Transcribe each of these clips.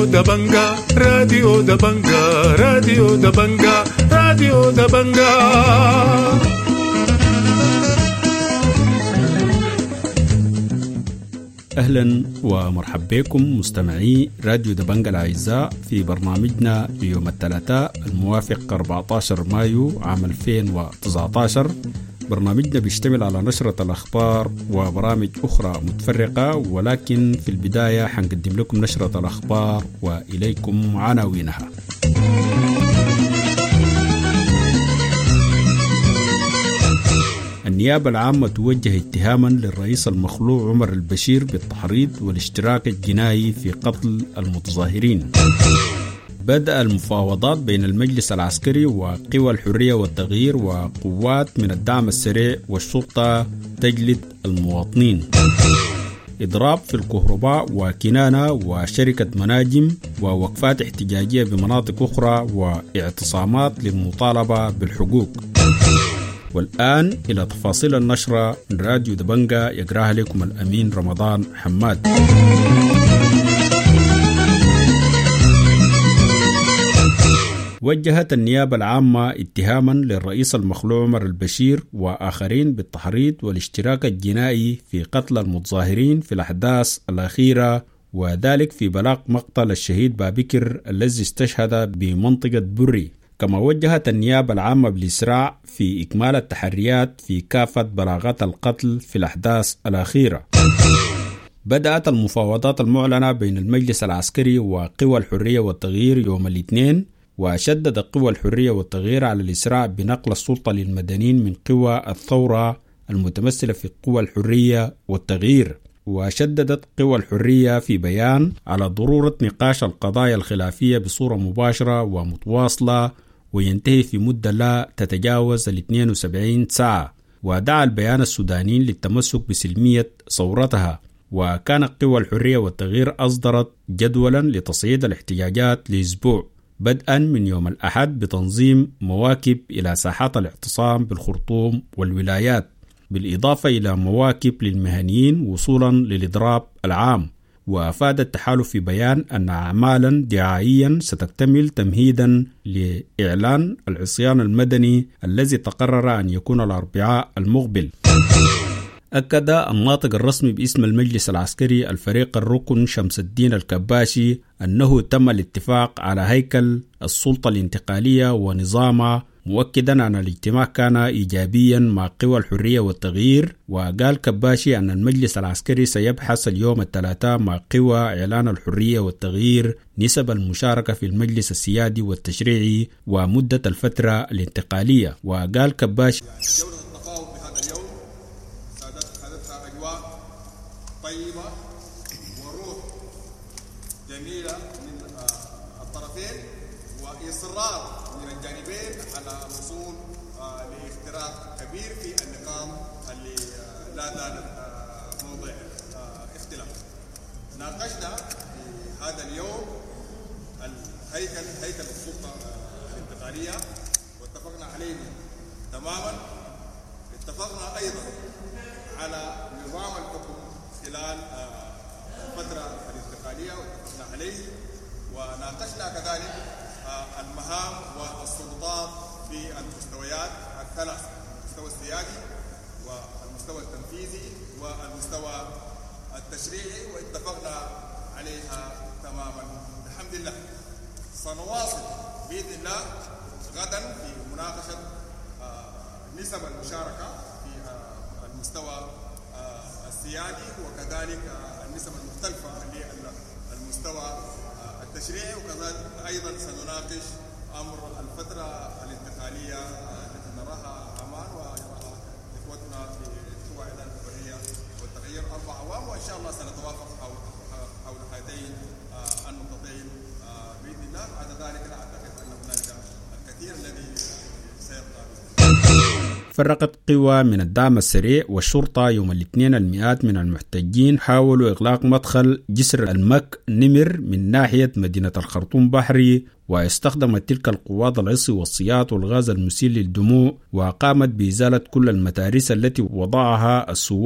راديو دبنجا راديو دبنجا راديو دبنجا راديو دبنجا. أهلا ومرحبا بكم مستمعي راديو دبنجا الأعزاء في برنامجنا ليوم الثلاثاء الموافق 14 مايو عام 2019. برنامجنا بيشتمل على نشرة الأخبار وبرامج أخرى متفرقة، ولكن في البداية حنقدم لكم نشرة الأخبار وإليكم عناوينها. النيابة العامة توجه اتهاما للرئيس المخلوع عمر البشير بالتحريض والاشتراك الجنائي في قتل المتظاهرين. بدأ المفاوضات بين المجلس العسكري وقوى الحرية والتغيير وقوات من الدعم السريع والشرطة تجلد المواطنين. إضراب في الكهرباء وكنانة وشركة مناجم ووقفات احتجاجية بمناطق أخرى واعتصامات للمطالبة بالحقوق. والآن إلى تفاصيل النشرة من راديو دبنجا يقراها لكم الأمين رمضان حماد. وجهت النيابة العامة اتهاما للرئيس المخلوع عمر البشير وآخرين بالتحريض والاشتراك الجنائي في قتل المتظاهرين في الأحداث الأخيرة، وذلك في بلاغ مقتل الشهيد بابكر الذي استشهد بمنطقة بري. كما وجهت النيابة العامة بالإسراع في إكمال التحريات في كافة بلاغات القتل في الأحداث الأخيرة. بدأت المفاوضات المعلنة بين المجلس العسكري وقوى الحرية والتغيير يوم الاثنين، وشدد قوى الحرية والتغيير على الإسراع بنقل السلطة للمدنيين من قوى الثورة المتمثلة في قوى الحرية والتغيير. وشددت قوى الحرية في بيان على ضرورة نقاش القضايا الخلافية بصورة مباشرة ومتواصلة وينتهي في مدة لا تتجاوز 72 ساعة. ودعا البيان السودانيين للتمسك بسلمية ثورتها. وكانت قوى الحرية والتغيير أصدرت جدولا لتصعيد الاحتجاجات لأسبوع بدءا من يوم الأحد بتنظيم مواكب إلى ساحات الاعتصام بالخرطوم والولايات، بالإضافة إلى مواكب للمهنيين وصولا للإضراب العام. وأفاد التحالف في بيان أن أعمالا دعائيا ستكتمل تمهيدا لإعلان العصيان المدني الذي تقرر أن يكون الأربعاء المقبل. أكد الناطق الرسمي باسم المجلس العسكري الفريق الركن شمس الدين الكباشي أنه تم الاتفاق على هيكل السلطة الانتقالية ونظامها، مؤكدا أن الاجتماع كان إيجابيا مع قوى الحرية والتغيير. وقال كباشي أن المجلس العسكري سيبحث اليوم الثلاثاء مع قوى إعلان الحرية والتغيير نسب المشاركة في المجلس السيادي والتشريعي ومدة الفترة الانتقالية. وقال كباشي طيبة وروح جميلة من الطرفين وإصرار من الجانبين على الوصول لاختراق كبير في النقاط اللي لا زالت موضع اختلاف. ناقشنا في هذا اليوم هيكل السلطة الانتقالية واتفقنا عليه تماما. اتفقنا أيضا على نظام الحكم خلال الفترة الانتقالية واتفقنا عليه. وناقشنا كذلك المهام والسلطات في المستويات الثلاث: المستوى السيادي والمستوى التنفيذي والمستوى التشريعي، واتفقنا عليها تماما الحمد لله. سنواصل بإذن الله غدا في مناقشة نسب المشاركة في المستوى السيادي وكذلك النسب المختلفة للمستوى التشريعي، وكذلك أيضا سنناقش أمر الفترة الانتقالية التي نراها أمان ويراها إخوتنا في قوى إعلان الحرية والتغيير 4 أعوام، وإن شاء الله سنتوافق حول هاتين النقطتين بإذن الله. بعد ذلك لا أعتقد أن هنالك الكثير الذي سيبقى. فرقت قوى من الدعم السريع والشرطة يوم الاثنين المئات من المحتجين حاولوا إغلاق مدخل جسر المك نمر من ناحية مدينة الخرطوم بحري، واستخدمت تلك القوات العصي والصياط والغاز المسيل للدموع، وقامت بإزالة كل المتارس التي وضعها الثوار.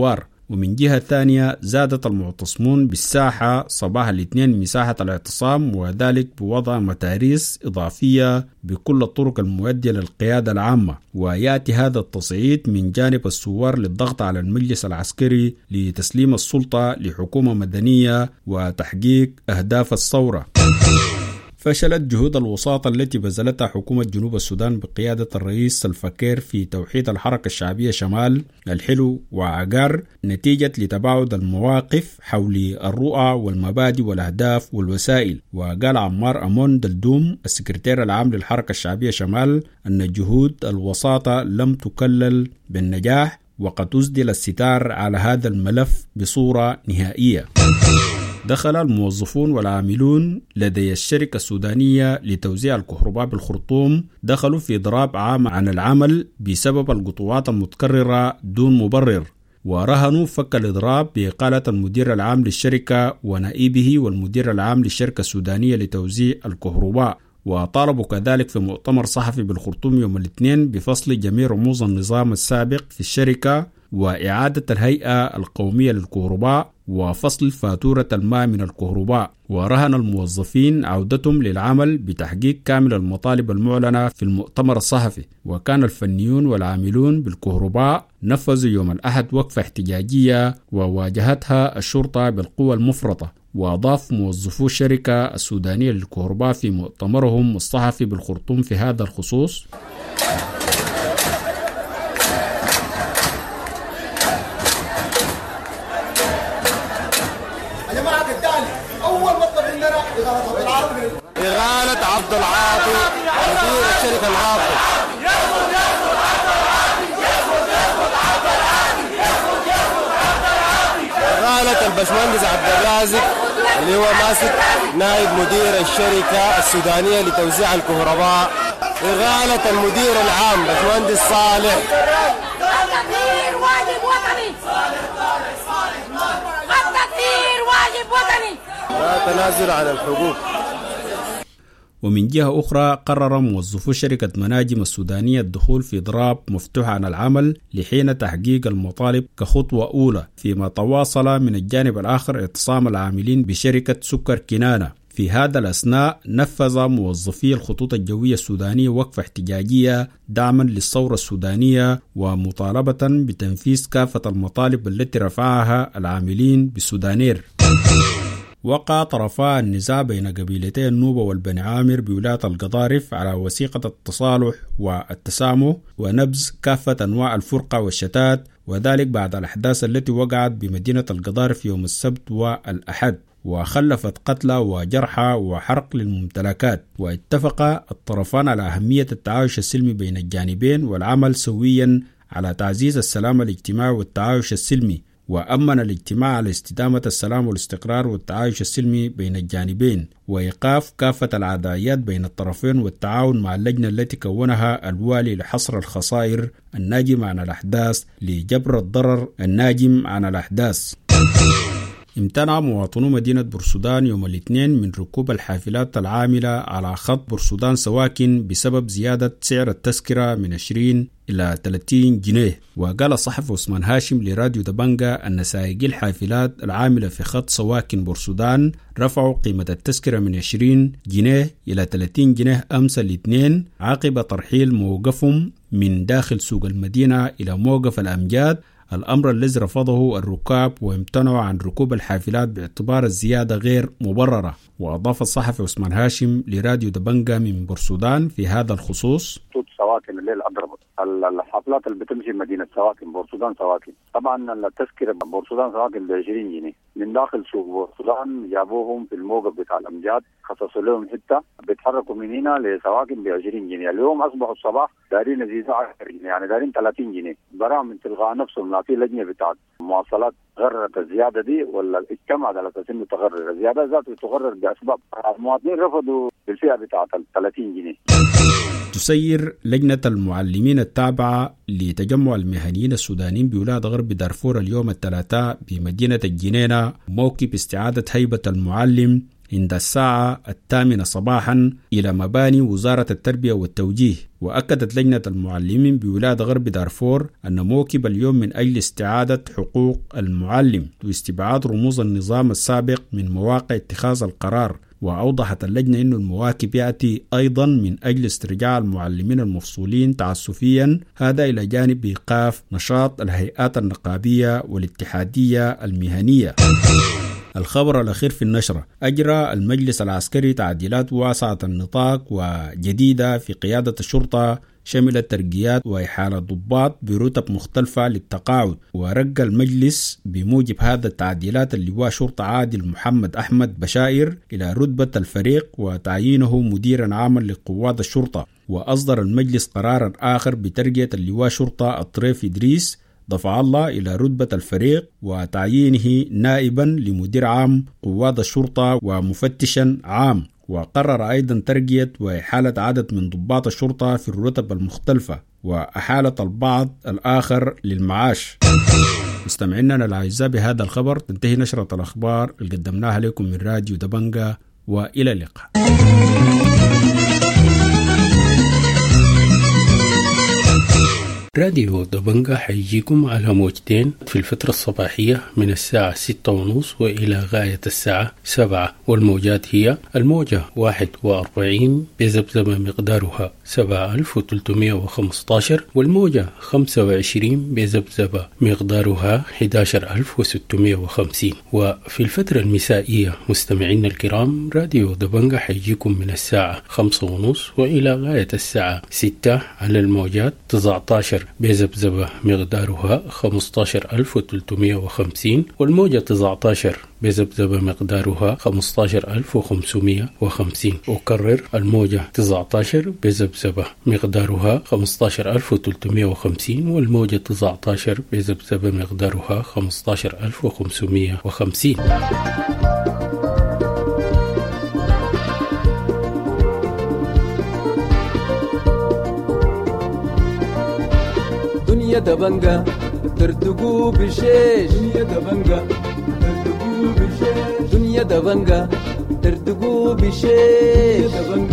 ومن جهة ثانية زادت المعتصمون بالساحة صباح الاثنين مساحة الاعتصام، وذلك بوضع متاريس إضافية بكل الطرق المؤدية للقيادة العامة. ويأتي هذا التصعيد من جانب الثوار للضغط على المجلس العسكري لتسليم السلطة لحكومة مدنية وتحقيق أهداف الثورة. فشلت جهود الوساطة التي بذلتها حكومة جنوب السودان بقيادة الرئيس سلفا كير في توحيد الحركة الشعبية شمال الحلو وعقار نتيجة لتباعد المواقف حول الرؤى والمبادئ والأهداف والوسائل. وقال عمار أمون دلدوم السكرتير العام للحركة الشعبية شمال أن جهود الوساطة لم تكلل بالنجاح، وقد أسدل الستار على هذا الملف بصورة نهائية. دخل الموظفون والعاملون لدي الشركة السودانية لتوزيع الكهرباء بالخرطوم دخلوا في إضراب عام عن العمل بسبب القطوعات المتكررة دون مبرر، ورهنوا فك الإضراب بإقالة المدير العام للشركة ونائبه والمدير العام للشركة السودانية لتوزيع الكهرباء. وطالبوا كذلك في مؤتمر صحفي بالخرطوم يوم الاثنين بفصل جميع رموز النظام السابق في الشركة وإعادة الهيئة القومية للكهرباء وفصل فاتورة الماء من الكهرباء. ورهن الموظفين عودتهم للعمل بتحقيق كامل المطالب المعلنة في المؤتمر الصحفي. وكان الفنيون والعاملون بالكهرباء نفذوا يوم الأحد وقفة احتجاجية وواجهتها الشرطة بالقوة المفرطة. وأضاف موظفو الشركة السودانية للكهرباء في مؤتمرهم الصحفي بالخرطوم في هذا الخصوص: إغالة عبد العاطي مدير الشركة العاطي، إغالة الباشمهندس عبد الرازق اللي هو ماسك نائب مدير الشركة السودانية لتوزيع الكهرباء، إغالة المدير العام باشمهندس صالح. التغيير واجب وطني، التغيير واجب وطني، لا تنازل عن الحقوق. ومن جهة أخرى قرر موظفو شركة مناجم السودانية الدخول في إضراب مفتوح عن العمل لحين تحقيق المطالب كخطوة أولى، فيما تواصل من الجانب الآخر اعتصام العاملين بشركة سكر كنانة. في هذا الأثناء نفذ موظفي الخطوط الجوية السودانية وقفة احتجاجية دعما للثورة السودانية ومطالبة بتنفيذ كافة المطالب التي رفعها العاملين بالسودانير. وقع طرفا النزاع بين قبيلتي النوبة والبني عامر بولاية القضارف على وثيقة التصالح والتسامح ونبذ كافة أنواع الفرقة والشتات، وذلك بعد الأحداث التي وقعت بمدينة القضارف يوم السبت والأحد وخلفت قتلى وجرحى وحرق للممتلكات. واتفق الطرفان على أهمية التعايش السلمي بين الجانبين والعمل سويا على تعزيز السلام الاجتماعي والتعايش السلمي، وأمن الاجتماع على استدامة السلام والاستقرار والتعايش السلمي بين الجانبين وإيقاف كافة العدائيات بين الطرفين والتعاون مع اللجنة التي كونها الوالي لحصر الخسائر الناجمة عن الأحداث لجبر الضرر الناجم عن الأحداث. امتنع مواطنو مدينة بورسودان يوم الاثنين من ركوب الحافلات العاملة على خط بورسودان سواكن بسبب زيادة سعر التذكرة من 20 إلى 30 جنيه. وقال الصحفي عثمان هاشم لراديو دبنجا أن سائقي الحافلات العاملة في خط سواكن بورسودان رفعوا قيمة التذكرة من 20 جنيه إلى 30 جنيه أمس الاثنين عقب ترحيل موقفهم من داخل سوق المدينة إلى موقف الأمجاد، الأمر الذي رفضه الركاب وامتنعوا عن ركوب الحافلات باعتبار الزيادة غير مبررة. وأضاف الصحفي عثمان هاشم لراديو دبنجا من بورسودان في هذا الخصوص: سواكن الليل أضربت الحفلات اللي بتمشي مدينة سواكن بورسودان سواكن، طبعا التذكرة بورسودان سواكن ب20 جنيه من داخل سوق بورسودان جابوهم في الموقف بتاع الأمجاد خصصوا لهم حتة بيتحركوا من هنا لسواكن ب20 جنيه. اليوم أصبحوا الصباح دارين يزيدوا 10 جنيه يعني دارين 30 جنيه براهم من تلقاء نفسهم. لا في لجنة بتاعت مواصلات غررت الزيادة دي ولا اجتمعت على أساس إنه تغرر الزيادة ذاته تغرر بأسباب المواطنين رفضوا بالفئة بتاعت 30 جنيه. تسير لجنة المعلمين التابعة لتجمع المهنيين السودانيين بولاية غرب دارفور اليوم الثلاثاء بمدينة الجنينة موكب استعادة هيبة المعلم عند الساعة 8 صباحا إلى مباني وزارة التربية والتوجيه. وأكدت لجنة المعلمين بولاية غرب دارفور أن موكب اليوم من أجل استعادة حقوق المعلم واستبعاد رموز النظام السابق من مواقع اتخاذ القرار. وأوضحت اللجنة أن المواكب يأتي أيضا من أجل استرجاع المعلمين المفصولين تعسفيا، هذا إلى جانب إيقاف نشاط الهيئات النقابية والاتحادية المهنية. الخبر الأخير في النشرة: أجرى المجلس العسكري تعديلات واسعة النطاق وجديدة في قيادة الشرطة شملت ترقيات وإحالة ضباط برتب مختلفة للتقاعد. ورقى المجلس بموجب هذا التعديلات اللواء شرطة عادل محمد أحمد بشائر إلى رتبة الفريق وتعيينه مديرا عاما لقوات الشرطة. وأصدر المجلس قرارا آخر بترقية اللواء شرطة الطريف إدريس دفع الله إلى رتبة الفريق وتعيينه نائبا لمدير عام قوات الشرطة ومفتشا عام. وقرر أيضا ترقية وإحالة عدد من ضباط الشرطة في الرتب المختلفة وأحالة البعض الآخر للمعاش. مستمعينا الأعزاء، بهذا الخبر تنتهي نشرة الأخبار اللي قدمناها لكم من راديو دبنجة، وإلى اللقاء. راديو دبنجة حيجيكم على موجتين في الفترة الصباحية من الساعة 6:30 وإلى غاية الساعة 7، والموجات هي الموجة 41 بذبذبة مقدارها 7315، والموجة 25 بذبذبة مقدارها 11650. وفي الفترة المسائية مستمعين الكرام، راديو دبنجة حيجيكم من الساعة 5:30 وإلى غاية الساعة 6 على الموجات 19 بذبذبة مقدارها 15350، والموجة 19 بذبذبة مقدارها 15550. أكرر: الموجة 19 بذبذبة مقدارها 15350، والموجة 19 بذبذبة مقدارها 15550. دنيا دبنجة ترتقو بشيش، دنيا دبنجة ترتقو بشيش، دنيا دبنجة ترتقو بشيش،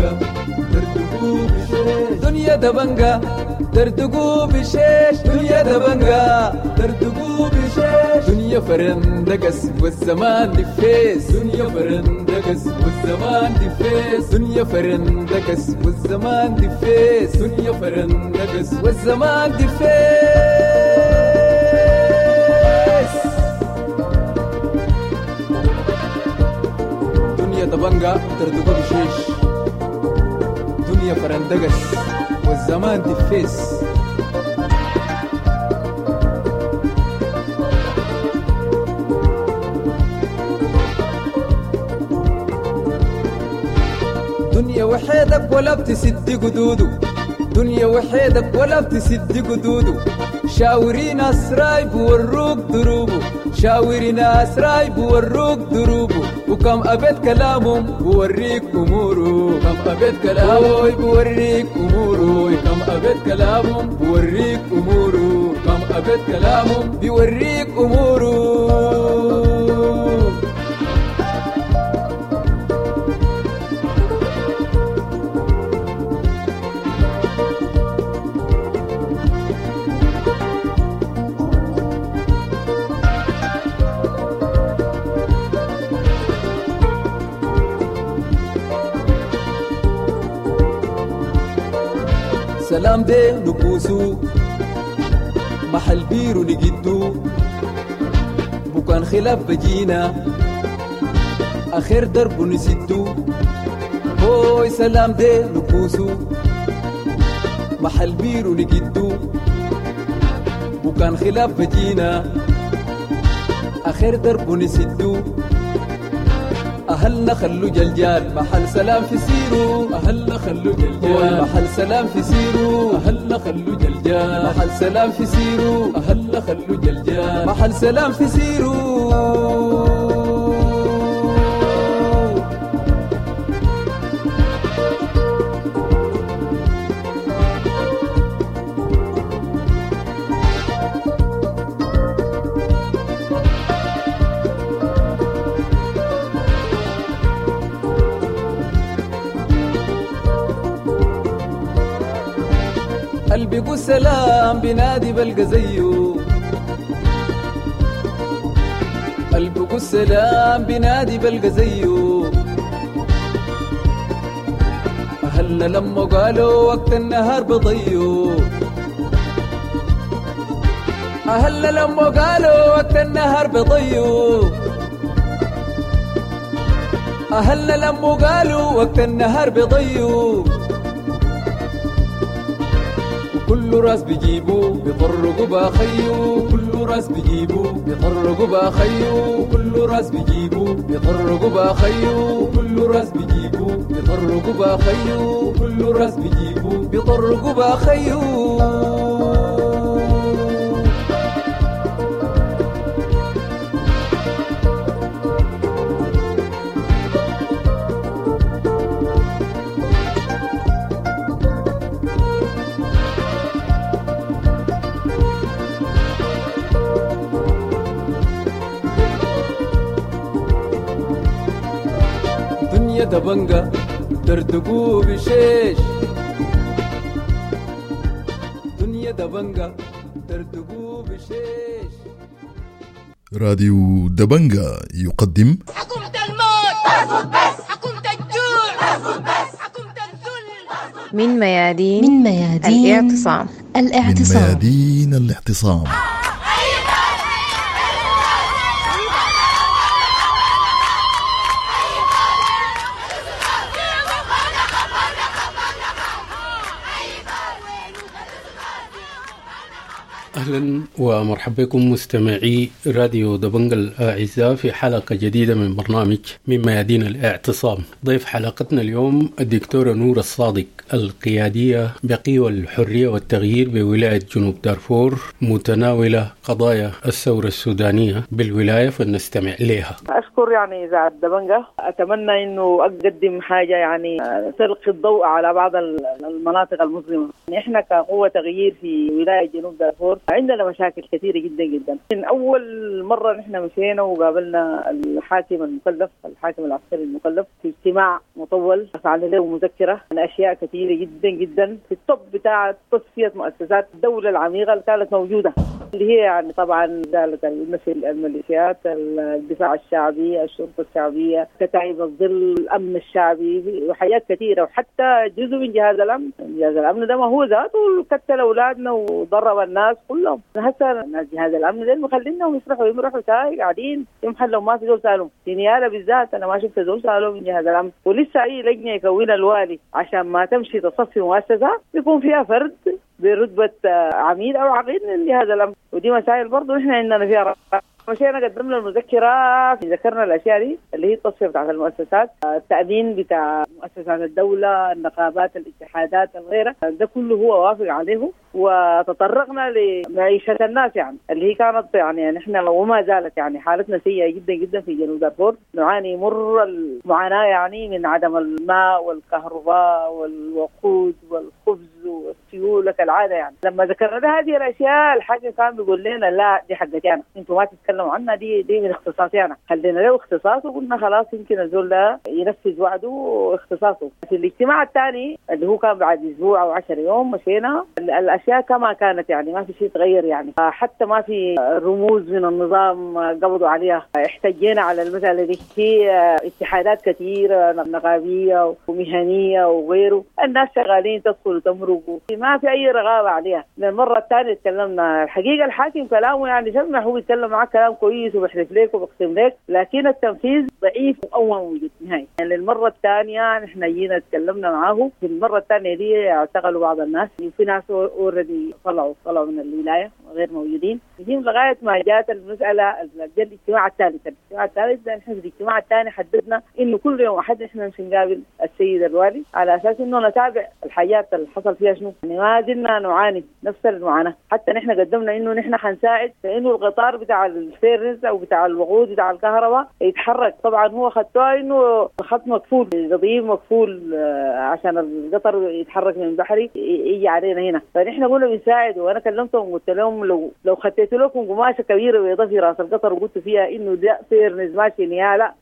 دنيا دبنجة ترتقو بشيش، دنيا دبنجة ترتقو بشيش، دنيا فرندقس والزمان دفيس، دنيا فرندقس والزمان دفيس، دنيا فرندقس والزمان دفيس، دنيا فرندقس والزمان دفيس. دنيا دبنجة ترتقو بشيش، دنيا فرندقس والزمان دفيس. دنيا وحيدك ولا بتسد قدودو، دنيا وحيدك ولا بتسد قدودو، شاورين أسراي بوروك دروبو، شاورين أسراي بوروك دروبو، وكم أبد كلامهم بوريك أمورو، كم أبد كلامهم بوريك أمورو، كم أبد كلامهم بوريك أمورو، كم أبد كلامهم بوريك أمورو. سلام دي نبوسو محل بيرو نجدو، بكان خلاف بجينا آخر درب نسدو. هوي سلام دي نبوسو محل بيرو نجدو، بكان خلاف بجينا آخر درب نسدو. أهلنا خلو جلجال محل سلام في سيرو، أهلنا خلو جلجال محل سلام في سيرو، أهلنا خلو جلجال محل سلام في سيرو، أهلنا خلو جلجال محل سلام في سيرو. بيقول سلام بنادي بلقى زيه، بيقول سلام بنادي بلقى زيه. أهلنا لما قالوا وقت النهار بضيو، أهلنا لما قالوا وقت النهار بضيو، أهلنا لما قالوا وقت النهار بضيو. كل راس بيجيبوا بيطرقوا باخيو، كل راس بيجيبوا بيطرقوا باخيو، كل راس بيجيبوا بيطرقوا باخيو، كل راس بيجيبوا بيطرقوا باخيو، كل راس بيجيبوا بيطرقوا باخيو. دبنجا دردقوا بشيش، دنيا دبنجا دردقوا بشيش. راديو دبنجا يقدم حكومة الموت ارفض بس، حكومة الجوع ارفض بس، حكومة الذل من ميادين الاعتصام. من ميادين الاعتصام. أهلا ومرحبا بكم مستمعي راديو دبنجا الأعزاء في حلقة جديدة من برنامج من ميادين الاعتصام. ضيف حلقتنا اليوم الدكتورة نور الصادق، القيادية بقوى الحرية والتغيير بولاية جنوب دارفور، متناولة قضايا الثورة السودانية بالولاية، فلنستمع إليها. أشكر يعني إذاعة دبنجا، أتمنى إنه أقدم حاجة يعني تلقي الضوء على بعض المناطق المظلمة. إحنا كقوة تغيير في ولاية جنوب دارفور عندنا مشاكل كثيرة جدا جدا. من أول مرة نحن مشينا وقابلنا الحاكم المكلف، الحاكم العسكري المكلف، في اجتماع مطول فعلنا له مذكرة عن أشياء كثيرة جدا جدا في الطب بتاع تصفية مؤسسات الدولة العميقة اللي كانت موجودة، اللي هي يعني طبعا إزالة الميليشيات، الدفاع الشعبي، الشرطة الشعبية، كتائب الظل، الأمن الشعبي، وحاجات كثيرة، وحتى جزء من جهاز الأمن. جهاز الأمن ده ما هو ذاته قتل أولادنا وضرب الناس كلهم. هسه ناس جهاز الأمن ده مخلينهم يمرحوا ساي قاعدين يمحلوا، ما في زول سالهم. في نيالة بالذات أنا ما شفت زول سالوا من جهاز الأمن، ولسه أي لجنة يكونها الوالي عشان ما تمشي تصفي مؤسسة يكون فيها فرد برتبة عميد أو عقيد من جهاز الأمن، ودي مسائل برضو إحنا عندنا فيها. مشينا قدمنا المذكرة، ذكرنا الأشياء دي اللي هي التصفية بتاعت المؤسسات، التأمين بتاع مؤسسات الدولة، النقابات، الاتحادات، الغيرة، ده كله هو وافق عليه. وتطرقنا لمعيشة الناس يعني اللي هي كانت يعني نحن وما زالت يعني حالتنا سيئة جدا جدا في جنوب دارفور، نعاني مر المعاناة يعني من عدم الماء والكهرباء والوقود والخبز والسيولة كالعادة. يعني لما ذكرنا هذه الأشياء الحاجة كان بيقول لنا لا دي حقتي أنا، انتوا ما تتكلموا عنها، دي من اختصاصي أنا. خلينا له اختصاصه وقلنا خلاص يمكن الزول ده ينفذ وعده واختصاصه. في الاجتماع الثاني اللي هو كان بعد أسبوع أو 10 يوم مشينا، الأشياء كما كانت يعني ما في شيء تغير يعني، حتى ما في رموز من النظام قبضوا عليها. احتجينا على المسألة دي، في اتحادات كثيرة نقابية ومهنية وغيره، الناس شغالين تدخل وتمرق، ما في أي رغبة عليها. المرة الثانية تكلمنا، الحقيقة الحاكم كلامه يعني سمح، هو يتكلم معك كلام كويس وبيحلف لك وبقسم لك، لكن التنفيذ ضعيف أو ما موجود نهائي. يعني المرة الثانية نحن جينا تكلمنا معه، في المرة الثانية دي اعتقلوا بعض الناس، وفي ناس اوريدي طلعوا من الولاية غير موجودين. لغاية ما جاءت المسألة الاجتماع الثالث. نحن في الاجتماع الثاني حددنا إنه كل يوم أحد إحنا مش نقابل السيد الوالي على أساس إنه نتابع الحاجات اللي حصل فيها شنو. يعني ما زلنا نعاني نفس المعاناة. حتى نحن قدمنا إنه نحن حنساعد في إنه القطار بتاع الفيرنس أو بتاع الوقود بتاع الكهرباء يتحرك. طبعا هو خدتوه إنه خط مكفول، قضيب مكفول عشان القطر يتحرك من البحري يجي علينا هنا. فنحن قلنا بنساعد، وأنا كلمتهم وقلت لهم لو خديتوا لكم قماشة كبيرة بيضاء في راس القطر وقلت فيها إنه ده فيرنس ماشي نيالة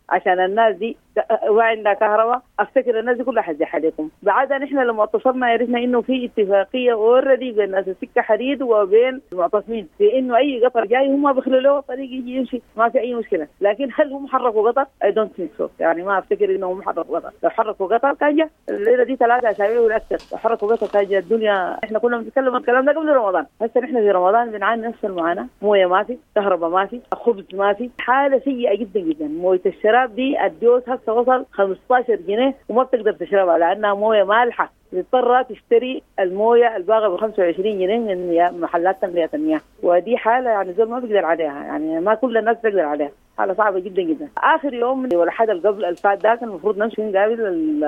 عشان الناس دي ما عندها كهرباء، افتكر الناس دي كلها حتزيح عليكم. بعدها نحن لما اتصلنا عرفنا انه في اتفاقيه اوريدي بين ناس السكه حديد وبين المعتصمين في انه اي قطر جاي هم بيخلوا له طريق يجي يمشي، ما في اي مشكله. لكن هل هم حركوا قطر؟ اي دونت ثينك سو، يعني ما افتكر انهم حركوا قطر. لو حركوا قطر كان جاء الليله دي 3 اسابيع ولا اكثر. لو حركوا قطر كان جاء الدنيا. احنا كنا بنتكلم الكلام ده قبل رمضان، هسه نحن في رمضان بنعاني نفس المعاناه، مويه ما في، كهرباء ما في، خبز ما في، حاله سيئه جدا جدا. مويه الشراب دي الدوز هسه وصل 15 جنيه وما بتقدر تشربها لانها مويه مالحه، تضطر تشتري المويه الباقيه ب 25 جنيه من محلات تنقية المياه، ودي حاله يعني زول ما بيقدر عليها، يعني ما كل الناس بتقدر عليها، حاله صعبه جدا جدا. اخر يوم ولا حدا قبل الفات ده كان المفروض نمشي نقابل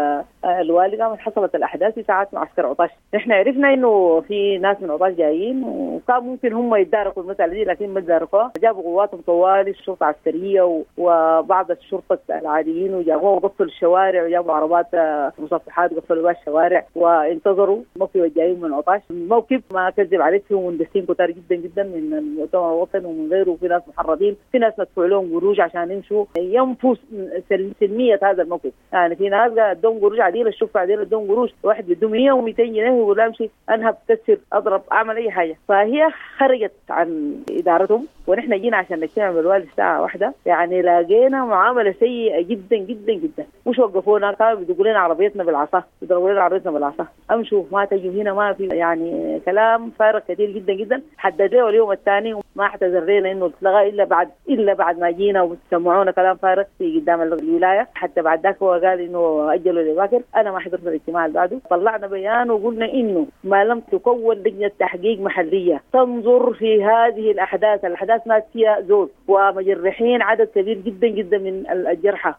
الوالي، قامت حصلت الاحداث في ساعات معسكر عطاش. نحن عرفنا انه في ناس من عطاش جايين وكان ممكن هم يتداركوا المساله دي لكن ما تداركوها، جابوا قواتهم طوالي الشرطه العسكريه وبعض الشرطه العاديين وجابوهم وقفلوا الشوارع وجابوا عربات مصفحات وقفلوا بها الشوارع وانتظروا الموكب الجايين من عطاش. الموكب ما كذب عليه فيه مهندسين كتار جدا جدا من المؤتمر الوطني ومن غيره، وفي ناس محرضين، في ناس مدفوع لهم قروش عشان يمشوا ينفوا سلميه هذا الموكب. يعني في ناس ادوهم قروش عديل، الشوف عديل ادوهم قروش، واحد بده 100 و200 جنيه ويقول لا امشي انهب كسر اضرب اعمل اي حاجه. فهي خرجت عن ادارتهم ونحن جينا عشان نجتمع بالوالي الساعه 1، يعني لاقينا معامله سيئه جدا جدا جدا. مش وقفونا، كانوا بيدقوا لنا عربيتنا بالعصا، بيضربوا لنا عربيتنا بالعصا، امشوا ما تجوا هنا، ما في يعني كلام فارغ كثير جدا جدا. حدد له اليوم الثاني وما اعتذر لنا انه اتلغى الا بعد ما جينا وسمعونا كلام فارغ في قدام الولايه. حتى بعد ذاك هو قال انه اجلوا لباكر. انا ما حضرت الاجتماع اللي بعده، طلعنا بيان وقلنا انه ما لم تكون لجنه تحقيق محليه تنظر في هذه الاحداث مات فيها زول ومجرحين عدد كبير جدا جدا من الجرحى،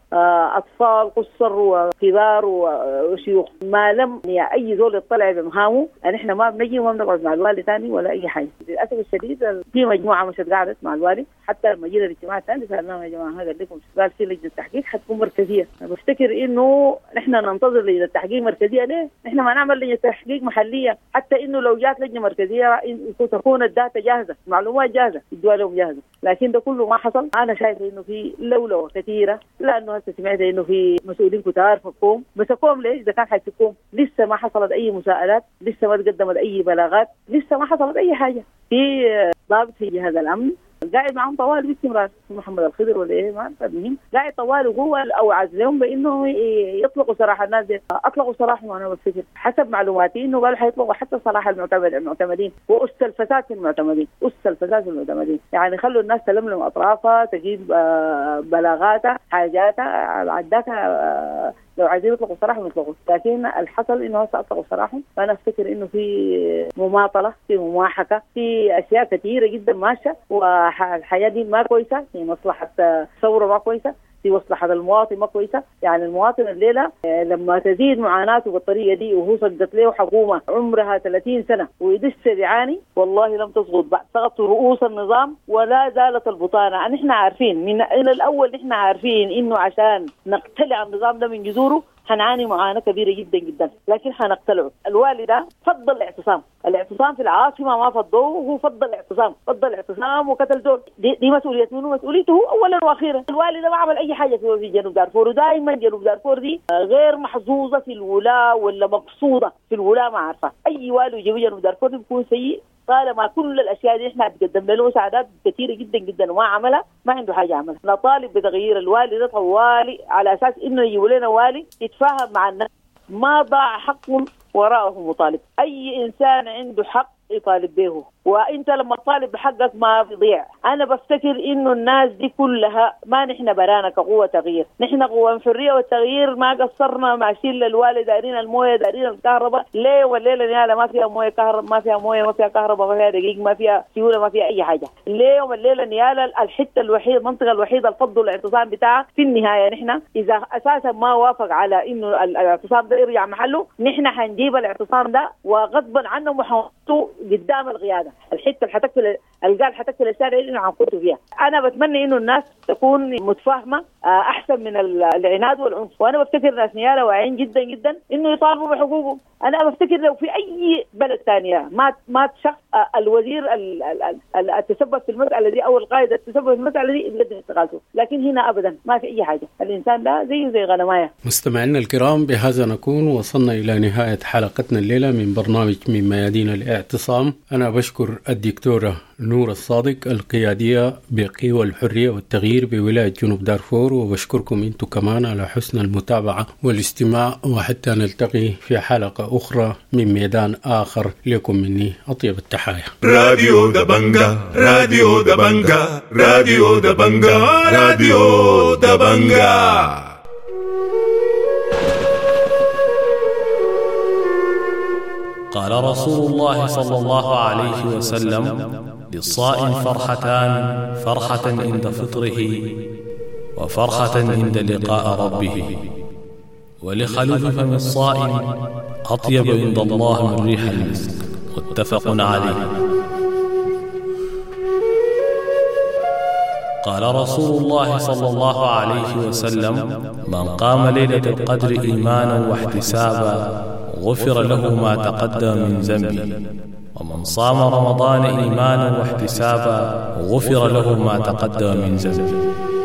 اطفال قصر وكبار وشيوخ، ما لم اي زول يطلع بمهامه نحن ما بنجي وما بنقعد مع الوالي ثاني ولا اي حاجه. للاسف الشديد في مجموعه مش قعدت مع الوالي، حتى لما جينا الاجتماع الثاني سالناهم يا جماعه هذا لكم، قال في لجنه تحقيق حتكون مركزيه. انا بفتكر انه نحن ننتظر لجنه تحقيق مركزيه ليه؟ نحن ما نعمل لجنه تحقيق محليه، حتى انه لو جات لجنه مركزيه تكون الداتا جاهزه، المعلومات جاهزه، يدوها لهم جاهزه، لكن ده كله ما حصل. انا شايفه انه في لولوه كثيره، لانه هسه سمعت انه في مسؤولين كتار في القوم، بس القوم ليش؟ اذا كان حيكون لسه ما حصلت اي مساءلات، لسه ما تقدمت اي بلاغات، لسه ما حصلت اي حاجه. في ضابط في جهاز الامن قاعد معهم طوال باستمرار، محمد الخضر ولا ايه ما المهم، قاعد طوال وهو اوعز لهم بانه يطلقوا سراح الناس دي. اطلقوا سراحهم انا بفتكر حسب معلوماتي انه قالوا حيطلقوا حتى سراح المعتمدين وأس الفساد في المعتمدين، يعني خلوا الناس تلملم اطرافها، تجيب بلاغاتها حاجاتها عداتها، لو عايزين يطلقوا سراحهم يطلقوا. لكن الحصل انه هسه اطلقوا سراحهم. فانا افتكر انه في مماطله، في مماحكه، في اشياء كثيره جدا ماشيه، والحياه دي ما كويسه، في مصلحه ثوره ما كويسه، في مصلحه المواطن ما كويسه. يعني المواطن الليله لما تزيد معاناته بالطريقه دي وهو صدت له حكومه عمرها 30 سنه ويدس بيعاني، والله لم تسقط بعد، سقطوا رؤوس النظام ولا زالت البطانه. نحن عارفين من الاول، نحن عارفين انه عشان نقتلع النظام ده من جذوره حنعاني معاناة كبيرة جدا جدا، لكن حنقتلعه. الوالي ده فضل الاعتصام في العاصمة، ما فضوه، وهو فضل الاعتصام وقتل دول. دي مسؤولية منه، مسؤوليته أولا وأخيرا. الوالي ده ما عمل أي حاجة في جنوب دارفور، ودائما جنوب دارفور دي غير محظوظة في الولاة ولا مقصودة في الولاة، ما عارفة. أي والي يجي جنوب دارفور بيكون سيء طالما كل الاشياء دي احنا بنقدم له مساعدات كثيره جدا جدا وما عملها، ما عنده حاجه عملها. نطالب بتغيير الوالي ده طوالي على اساس انه يجيبوا لنا والي يتفاهم مع الناس، ما ضاع حق وراءه مطالب. اي انسان عنده حق يطالب به، وانت لما تطالب بحقك ما بيضيع. انا بفتكر انه الناس دي كلها ما نحن برانا كقوه تغيير، نحن قوه الحريه والتغيير ما قصرنا مع شيل الوالد، دارين المويه، دارين الكهرباء. ليه والليله نياله ما فيها مويه كهرباء، ما فيها مويه، ما فيها كهرباء، ما فيها دقيق، ما فيها سيوله، ما فيها اي حاجه. ليه والليله نياله الحته الوحيده، المنطقه الوحيده الفضل الاعتصام بتاعها في النهايه نحن اذا اساسا ما وافق على انه الاعتصام ده يرجع محله، نحن حنجيب الاعتصام ده وغضبا عنه وحنحطه قدام القياده. الحته اللي حتقفل القال حتقفل الشارع اللي حنقوتوا فيها. انا بتمنى انه الناس تكون متفاهمه احسن من العناد والعنف، وانا بفتكر ناس نيالا واعيين جدا جدا انه يطالبوا بحقوقهم. انا بفتكر لو في اي بلد ثانيه مات شخص الوزير التسبب في المساله دي او القائد التسبب في المساله دي يقدم استقالته، لكن هنا ابدا ما في اي حاجه، الانسان ده زيه زي غنمايه. مستمعينا الكرام، بهذا نكون وصلنا الى نهايه حلقتنا الليله من برنامج من ميادين الاعتصام. انا بشكر الدكتوره نور الصادق القياديه بقوى الحريه والتغيير بولايه جنوب دارفور، وبشكركم انتم كمان على حسن المتابعه والاستماع، وحتى نلتقي في حلقه اخرى من ميدان اخر. لكم مني اطيب التحايا. راديو دبنجا راديو دبنجا راديو دبنجا راديو دبنجا. قال رسول الله صلى الله عليه وسلم: للصائم فرحتان، فرحة عند فطره وفرحة عند لقاء ربه، ولخلوف فم الصائم أطيب عند الله من ريح المسك. متفق عليه. قال رسول الله صلى الله عليه وسلم: من قام ليلة القدر إيمانا واحتسابا غفر له ما تقدم من ذنبه، ومن صام رمضان إيمانا واحتسابا غفر له ما تقدم من ذنبه.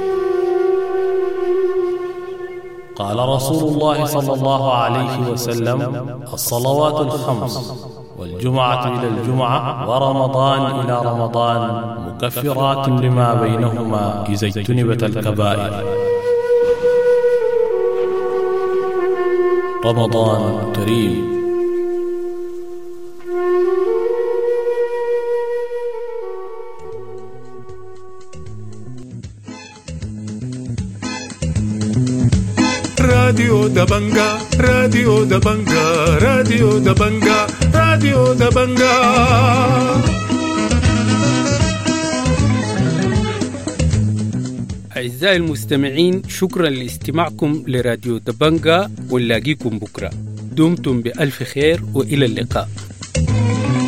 قال رسول الله صلى الله عليه وسلم: الصلوات الخمس والجمعة إلى الجمعة ورمضان إلى رمضان مكفرات لما بينهما إذا اجتنبت الكبائر. رمضان كريم. راديو دبنجا راديو دبنجا راديو دبنجا راديو دبنجا. أعزائي المستمعين، شكرا لاستماعكم لراديو دبنجا، ونلاقيكم بكرة. دمتم بألف خير وإلى اللقاء.